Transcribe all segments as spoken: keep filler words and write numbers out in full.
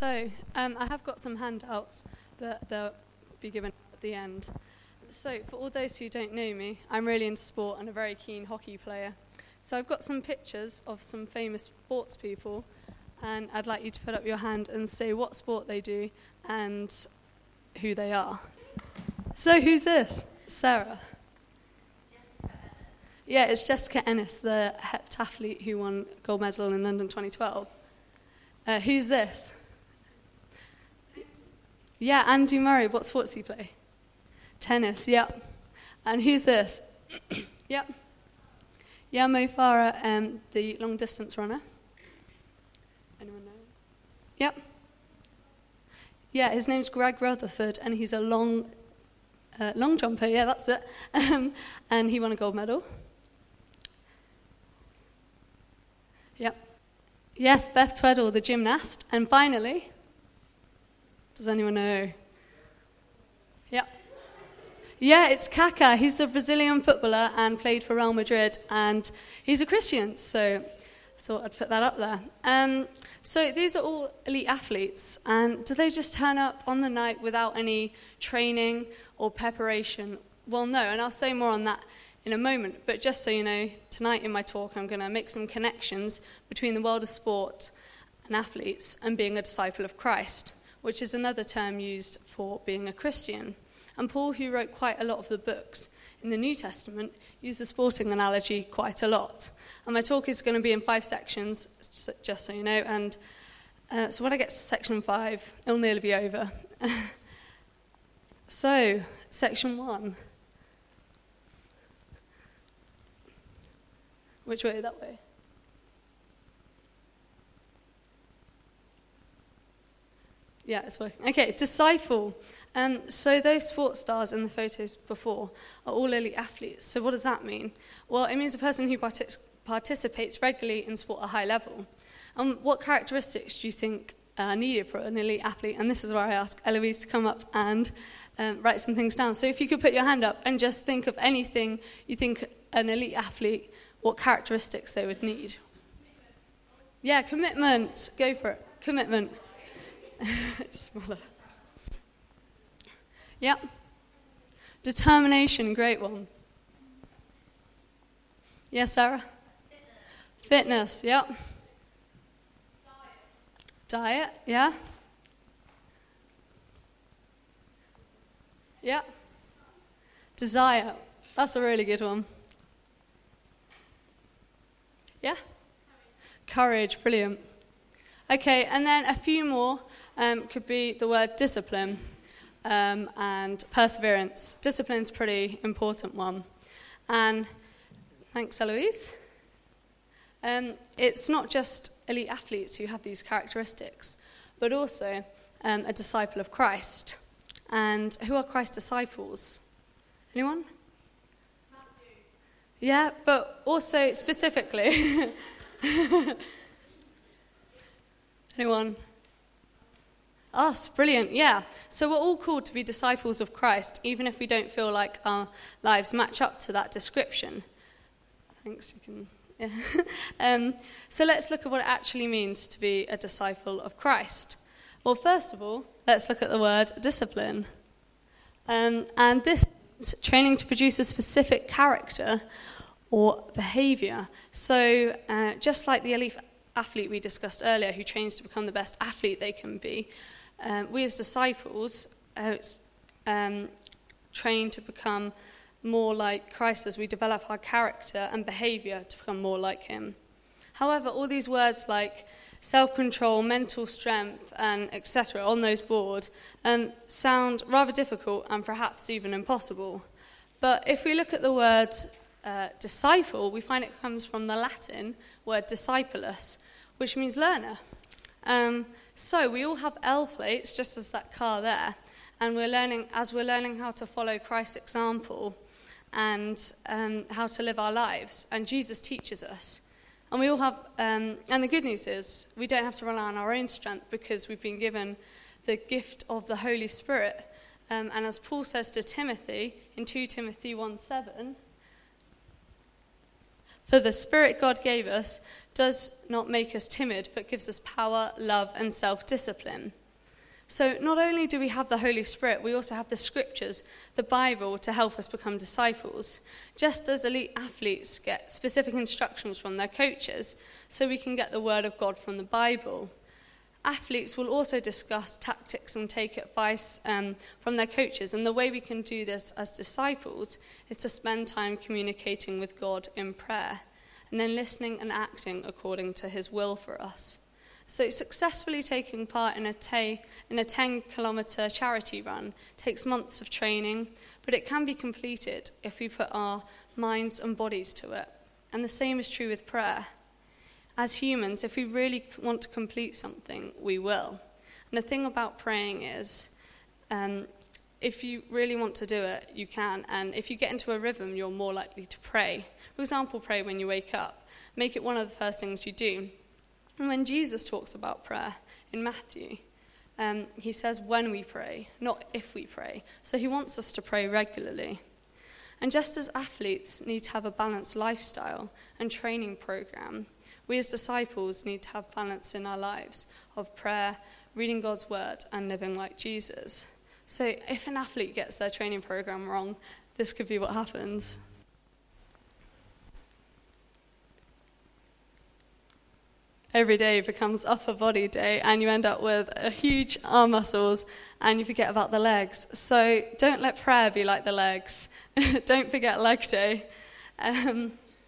So, um, I have got some handouts, but they'll be given at the end. So, for all those who don't know me, I'm really into sport and a very keen hockey player. So I've got some pictures of some famous sports people, and I'd like you to put up your hand and say what sport they do and who they are. So who's this? Sarah? Yeah, it's Jessica Ennis, the heptathlete who won gold medal in London twenty twelve. Uh, who's this? Yeah, Andy Murray. What sports do you play? Tennis, yep. And who's this? Yep. Yeah, Mo Farah, um, the long-distance runner. Anyone know? Yep. Yeah, his name's Greg Rutherford, and he's a long, uh, long jumper. Yeah, that's it. Um, and he won a gold medal. Yep. Yes, Beth Tweddle, the gymnast. And finally, does anyone know? Yep. Yeah, it's Kaká. He's the Brazilian footballer and played for Real Madrid, and he's a Christian, so I thought I'd put that up there. Um, so these are all elite athletes, and do they just turn up on the night without any training or preparation? Well, no, and I'll say more on that in a moment, but just so you know, tonight in my talk I'm going to make some connections between the world of sport and athletes and being a disciple of Christ, which is another term used for being a Christian. And Paul, who wrote quite a lot of the books in the New Testament, used the sporting analogy quite a lot. And my talk is going to be in five sections, just so you know. And uh, so when I get to section five, it'll nearly be over. So, section one. Which way? That way? Yeah, it's working. Okay, disciple. Um, so those sports stars in the photos before are all elite athletes. So what does that mean? Well, it means a person who partic- participates regularly in sport at a high level. And um, what characteristics do you think are needed for an elite athlete? And this is where I ask Eloise to come up and um, write some things down. So if you could put your hand up and just think of anything you think an elite athlete, what characteristics they would need. Yeah, commitment. Go for it. Commitment. Just smaller. Yep. Determination, great one. Yes, Sarah? Fitness, Fitness yep. Diet. Diet, yeah. Yep. Desire, that's a really good one. Yeah? Courage, brilliant. Okay, and then a few more um, could be the word discipline. Um, and perseverance. Discipline's a pretty important one. And thanks, Eloise. Um, it's not just elite athletes who have these characteristics, but also um, a disciple of Christ. And who are Christ's disciples? Anyone? Matthew. Yeah, but also specifically. Anyone? Us, brilliant, yeah. So we're all called to be disciples of Christ, even if we don't feel like our lives match up to that description. Thanks, you can... Yeah. um, so let's look at what it actually means to be a disciple of Christ. Well, first of all, let's look at the word discipline. Um, and this is training to produce a specific character or behaviour. So uh, just like the elite athlete we discussed earlier, who trains to become the best athlete they can be, Um, we as disciples uh, um, train to become more like Christ as we develop our character and behaviour to become more like him. However, all these words like self-control, mental strength, and et cetera on those boards um, sound rather difficult and perhaps even impossible. But if we look at the word uh, disciple, we find it comes from the Latin word discipulus, which means learner. Um, So we all have L plates, just as that car there, and we're learning as we're learning how to follow Christ's example and um, how to live our lives. And Jesus teaches us, and we all have. Um, and the good news is we don't have to rely on our own strength because we've been given the gift of the Holy Spirit. Um, and as Paul says to Timothy in two Timothy one seven, For the Spirit God gave us does not make us timid, but gives us power, love, and self-discipline. So not only do we have the Holy Spirit, we also have the scriptures, the Bible, to help us become disciples. Just as elite athletes get specific instructions from their coaches, so we can get the word of God from the Bible. Athletes will also discuss tactics and take advice um, from their coaches. And the way we can do this as disciples is to spend time communicating with God in prayer, and then listening and acting according to his will for us. So successfully taking part in a ta- in a ten-kilometre charity run takes months of training, but it can be completed if we put our minds and bodies to it. And the same is true with prayer. As humans, if we really want to complete something, we will. And the thing about praying is, um, if you really want to do it, you can. And if you get into a rhythm, you're more likely to pray. For example, pray when you wake up. Make it one of the first things you do. And when Jesus talks about prayer in Matthew, um, he says when we pray, not if we pray. So he wants us to pray regularly. And just as athletes need to have a balanced lifestyle and training program, we as disciples need to have balance in our lives of prayer, reading God's word, and living like Jesus. So if an athlete gets their training program wrong, this could be what happens. Every day becomes upper body day, and you end up with a huge arm muscles, and you forget about the legs. So don't let prayer be like the legs. Don't forget leg day. Um,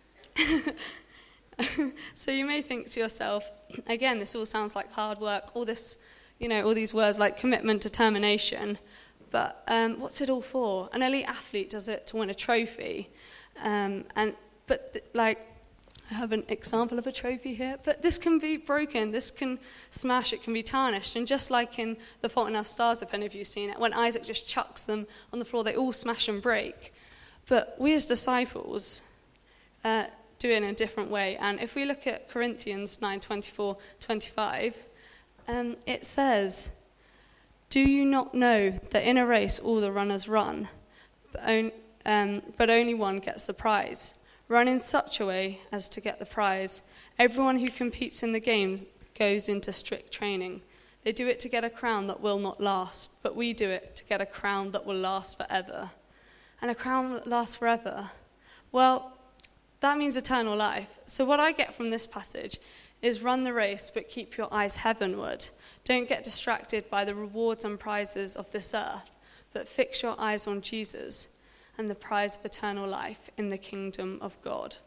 so you may think to yourself, again, this all sounds like hard work, all this, you know, all these words like commitment, determination, but um, what's it all for? An elite athlete does it to win a trophy, um, and but th- like. I have an example of a trophy here, but this can be broken, this can smash, it can be tarnished. And just like in The Fault in Our Stars, if any of you have seen it, when Isaac just chucks them on the floor, they all smash and break. But we as disciples uh, do it in a different way. And if we look at Corinthians nine, twenty-four, twenty-five, um, it says, "Do you not know that in a race all the runners run, but, on, um, but only one gets the prize? Run in such a way as to get the prize. Everyone who competes in the games goes into strict training. They do it to get a crown that will not last, but we do it to get a crown that will last forever." And a crown that lasts forever, well, that means eternal life. So what I get from this passage is run the race, but keep your eyes heavenward. Don't get distracted by the rewards and prizes of this earth, but fix your eyes on Jesus and the prize of eternal life in the kingdom of God.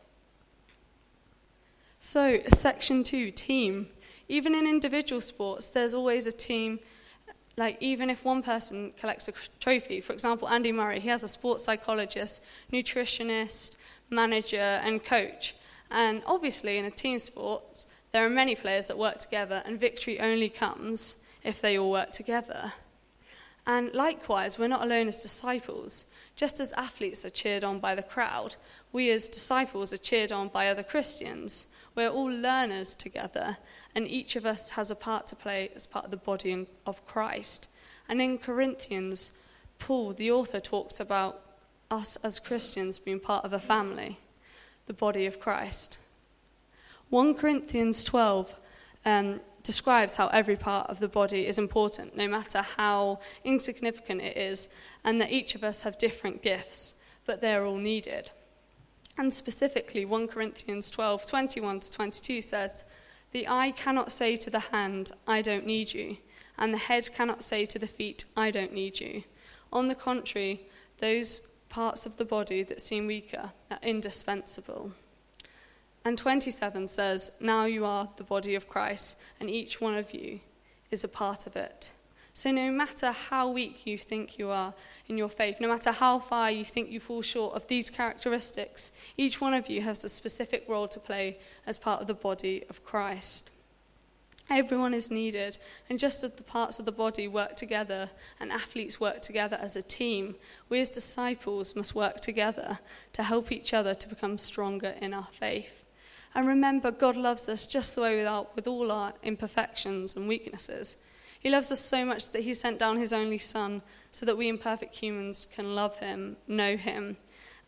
So, section two, team. Even in individual sports, there's always a team. Like, even if one person collects a trophy, for example, Andy Murray, he has a sports psychologist, nutritionist, manager, and coach. And obviously, in a team sport, there are many players that work together, and victory only comes if they all work together. And likewise, we're not alone as disciples. Just as athletes are cheered on by the crowd, we as disciples are cheered on by other Christians. We're all learners together, and each of us has a part to play as part of the body of Christ. And in Corinthians, Paul, the author, talks about us as Christians being part of a family, the body of Christ. First Corinthians twelve um, describes how every part of the body is important, no matter how insignificant it is, and that each of us have different gifts, but they're all needed. And specifically, First Corinthians twelve, twenty-one to twenty-two says, "The eye cannot say to the hand, 'I don't need you,' and the head cannot say to the feet, 'I don't need you.' On the contrary, those parts of the body that seem weaker are indispensable." And twenty-seven says, "Now you are the body of Christ, and each one of you is a part of it." So no matter how weak you think you are in your faith, no matter how far you think you fall short of these characteristics, each one of you has a specific role to play as part of the body of Christ. Everyone is needed, and just as the parts of the body work together and athletes work together as a team, we as disciples must work together to help each other to become stronger in our faith. And remember, God loves us just the way we are, with all our imperfections and weaknesses. He loves us so much that he sent down his only son so that we imperfect humans can love him, know him,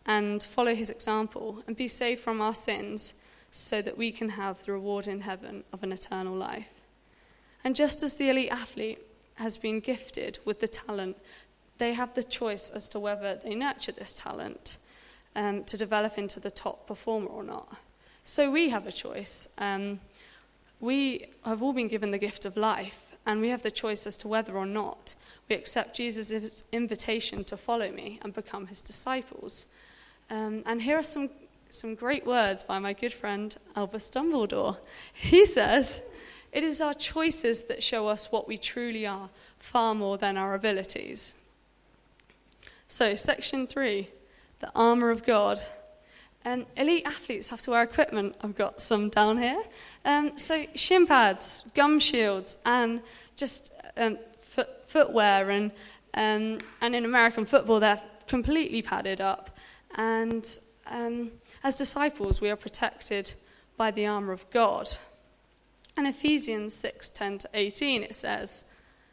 and follow his example and be saved from our sins so that we can have the reward in heaven of an eternal life. And just as the elite athlete has been gifted with the talent, they have the choice as to whether they nurture this talent um, to develop into the top performer or not. So we have a choice. Um, we have all been given the gift of life, and we have the choice as to whether or not we accept Jesus' invitation to follow me and become his disciples. Um, and here are some, some great words by my good friend Albus Dumbledore. He says, "It is our choices that show us what we truly are, far more than our abilities." So, section three, the armour of God. Um, elite athletes have to wear equipment. I've got some down here. Um, so, shin pads, gum shields, and just um, foot, footwear. And, um, and in American football, they're completely padded up. And um, as disciples, we are protected by the armour of God. In Ephesians six ten to eighteen, it says,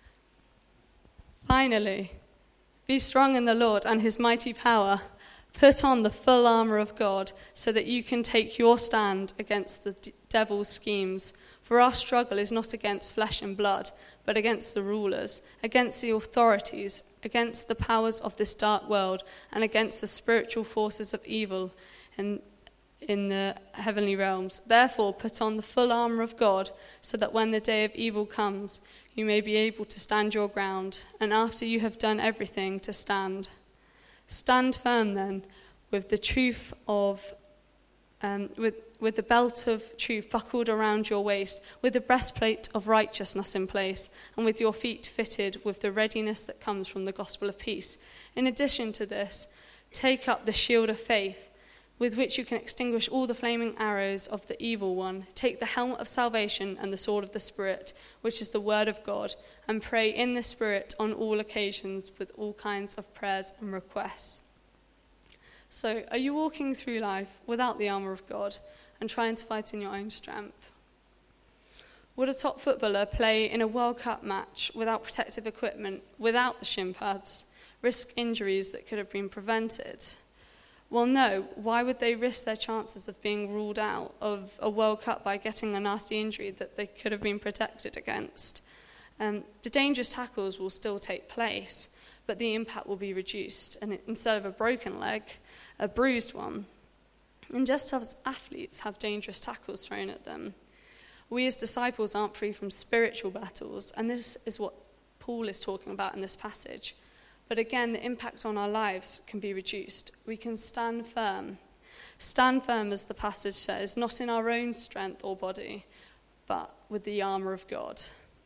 "Finally, be strong in the Lord and his mighty power. Put on the full armour of God so that you can take your stand against the d- devil's schemes. For our struggle is not against flesh and blood, but against the rulers, against the authorities, against the powers of this dark world, and against the spiritual forces of evil in, in the heavenly realms. Therefore, put on the full armour of God so that when the day of evil comes, you may be able to stand your ground, and after you have done everything, to stand. Stand firm then, with the truth of, um, with with the belt of truth buckled around your waist, with the breastplate of righteousness in place, and with your feet fitted with the readiness that comes from the gospel of peace. In addition to this, take up the shield of faith, with which you can extinguish all the flaming arrows of the evil one. Take the helmet of salvation and the sword of the Spirit, which is the word of God, and pray in the Spirit on all occasions with all kinds of prayers and requests." So, are you walking through life without the armour of God and trying to fight in your own strength? Would a top footballer play in a World Cup match without protective equipment, without the shin pads, risk injuries that could have been prevented? Well, no. Why would they risk their chances of being ruled out of a World Cup by getting a nasty injury that they could have been protected against? Um, the dangerous tackles will still take place, but the impact will be reduced, and instead of a broken leg, a bruised one. And just as athletes have dangerous tackles thrown at them, we as disciples aren't free from spiritual battles, and this is what Paul is talking about in this passage. But again, the impact on our lives can be reduced. We can stand firm. Stand firm, as the passage says, not in our own strength or body, but with the armour of God.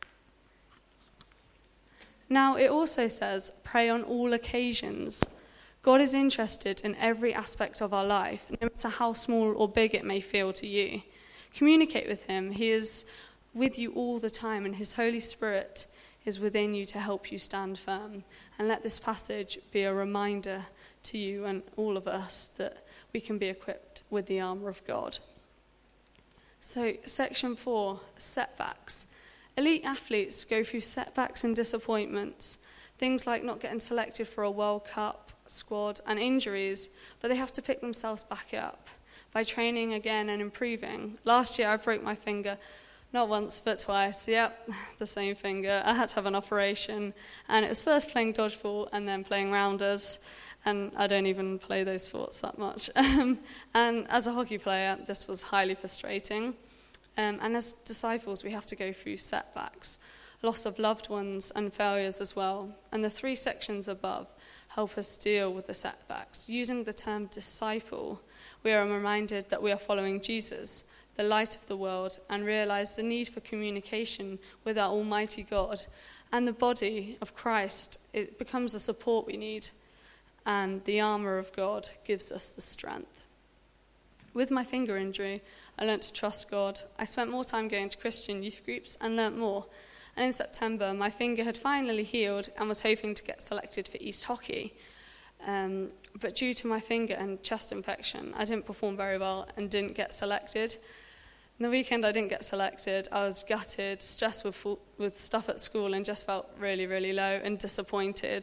Now, it also says, pray on all occasions. God is interested in every aspect of our life, no matter how small or big it may feel to you. Communicate with him. He is with you all the time, and his Holy Spirit is within you to help you stand firm. And let this passage be a reminder to you and all of us that we can be equipped with the armour of God. So, section four, setbacks. Elite athletes go through setbacks and disappointments, things like not getting selected for a World Cup squad and injuries, but they have to pick themselves back up by training again and improving. Last year I broke my finger, not once but twice. Yep, the same finger. I had to have an operation, and it was first playing dodgeball and then playing rounders, and I don't even play those sports that much. and as a hockey player, this was highly frustrating. Um, and as disciples, we have to go through setbacks, loss of loved ones, and failures as well. And the three sections above help us deal with the setbacks. Using the term disciple, we are reminded that we are following Jesus, the light of the world, and realize the need for communication with our Almighty God. And the body of Christ, it becomes the support we need, and the armour of God gives us the strength. With my finger injury, I learnt to trust God. I spent more time going to Christian youth groups and learnt more. And in September, my finger had finally healed and was hoping to get selected for East Hockey. Um, but due to my finger and chest infection, I didn't perform very well and didn't get selected. On the weekend, I didn't get selected. I was gutted, stressed with, with stuff at school, and just felt really, really low and disappointed.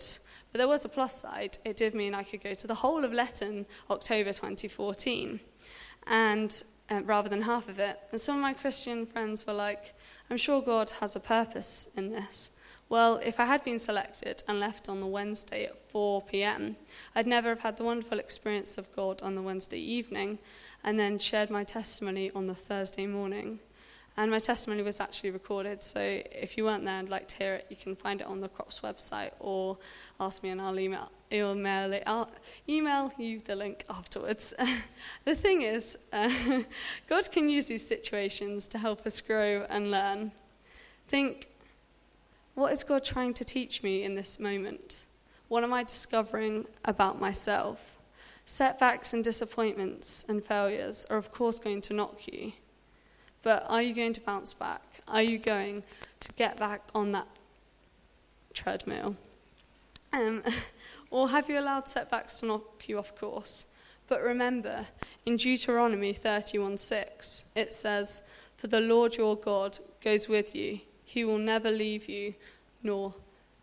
But there was a plus side. It did mean I could go to the whole of Letton October twenty fourteen, and uh, rather than half of it. And some of my Christian friends were like, I'm sure God has a purpose in this. Well, if I had been selected and left on the Wednesday at four p.m, I'd never have had the wonderful experience of God on the Wednesday evening, and then shared my testimony on the Thursday morning. And my testimony was actually recorded, so if you weren't there and like to hear it, you can find it on the Crops website, or ask me and I'll email, email, it, I'll email you the link afterwards. The thing is, uh, God can use these situations to help us grow and learn. Think, what is God trying to teach me in this moment? What am I discovering about myself? Setbacks and disappointments and failures are of course going to knock you. But are you going to bounce back? Are you going to get back on that treadmill? Um, or have you allowed setbacks to knock you off course? But remember, in Deuteronomy thirty-one six, it says, "For the Lord your God goes with you. He will never leave you nor,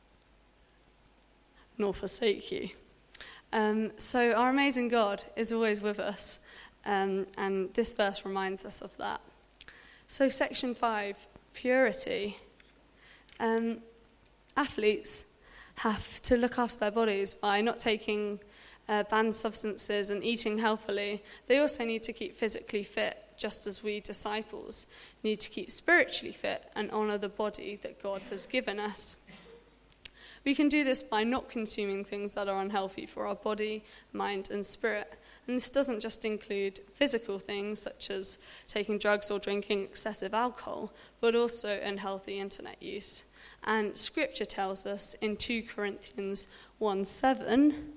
nor forsake you." Um, so our amazing God is always with us. Um, and this verse reminds us of that. So section five, purity. Um, athletes have to look after their bodies by not taking uh, banned substances and eating healthily. They also need to keep physically fit, just as we disciples need to keep spiritually fit and honour the body that God has given us. We can do this by not consuming things that are unhealthy for our body, mind and spirit. And this doesn't just include physical things such as taking drugs or drinking excessive alcohol, but also unhealthy internet use. And scripture tells us in two Corinthians one seven,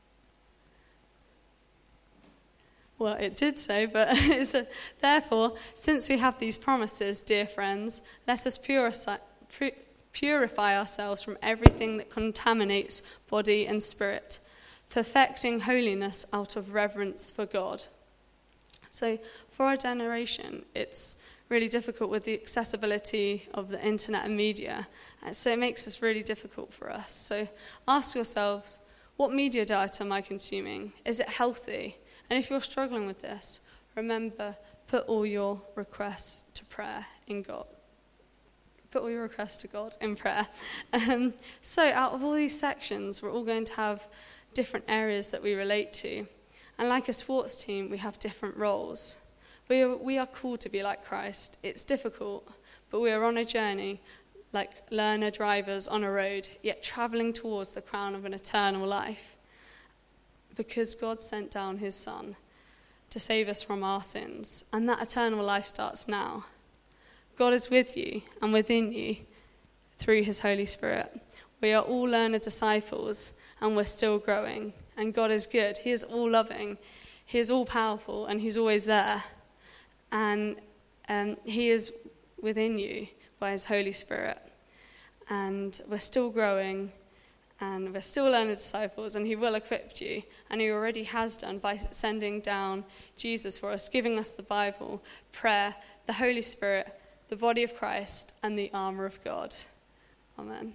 well, it did say, but it's a, therefore, since we have these promises, dear friends, let us purify, purify ourselves from everything that contaminates body and spirit, perfecting holiness out of reverence for God. So for our generation, it's really difficult with the accessibility of the internet and media. And so it makes this really difficult for us. So ask yourselves, what media diet am I consuming? Is it healthy? And if you're struggling with this, remember, put all your requests to prayer in God. Put all your requests to God in prayer. Um, so out of all these sections, we're all going to have different areas that we relate to. And like a sports team, we have different roles. We are, we are called to be like Christ. It's difficult, but we are on a journey like learner drivers on a road, yet travelling towards the crown of an eternal life. Because God sent down his Son to save us from our sins, and that eternal life starts now. God is with you and within you through his Holy Spirit. We are all learner disciples, and we're still growing. And God is good. He is all loving. He is all powerful, and he's always there. And um, he is within you by his Holy Spirit. And we're still growing, and we're still learner disciples, and he will equip you. And he already has done by sending down Jesus for us, giving us the Bible, prayer, the Holy Spirit, the body of Christ, and the armour of God. Amen.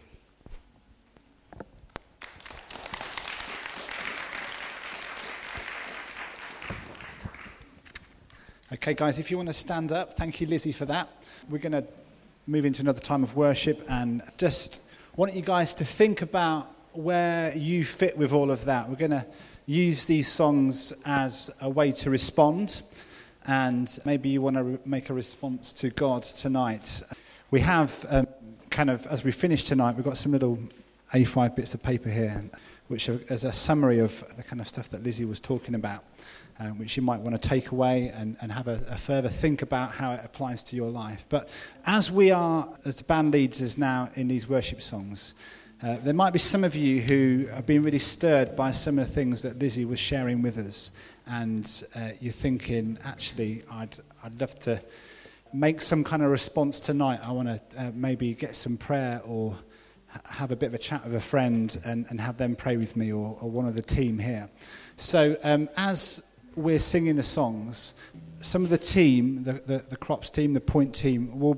Okay, guys, if you want to stand up, thank you, Lizzie, for that. We're going to move into another time of worship, and just want you guys to think about where you fit with all of that. We're going to use these songs as a way to respond, and maybe you want to re- make a response to God tonight. We have, um, kind of, as we finish tonight, we've got some little A five bits of paper here, which are, is a summary of the kind of stuff that Lizzie was talking about. Um, which you might want to take away and, and have a, a further think about how it applies to your life. But as we are, as the band leads us now in these worship songs, uh, there might be some of you who have been really stirred by some of the things that Lizzie was sharing with us, and uh, you're thinking, actually, I'd I'd love to make some kind of response tonight. I want to uh, maybe get some prayer or ha- have a bit of a chat with a friend and, and have them pray with me, or, or one of the team here. So um, as we're singing the songs, some of the team, the, the, the Crops team, the Point team, will